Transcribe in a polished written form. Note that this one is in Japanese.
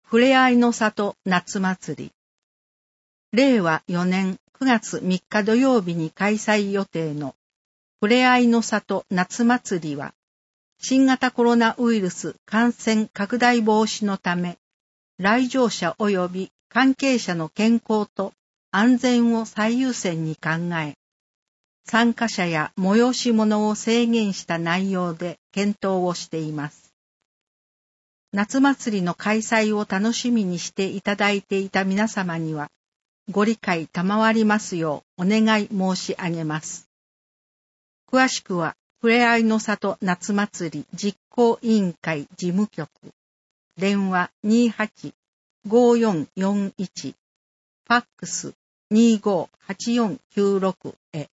ふれあいの里夏祭り。令和4年9月3日土曜日に開催予定のふれあいの里夏祭りは、新型コロナウイルス感染拡大防止のため、来場者及び関係者の健康と安全を最優先に考え、参加者や催し物を制限した内容で検討をしています。夏祭りの開催を楽しみにしていただいていた皆様には、ご理解賜りますようお願い申し上げます。詳しくは、ふれあいの里夏祭り実行委員会事務局、電話 28-5441、ファックス 258496 へ。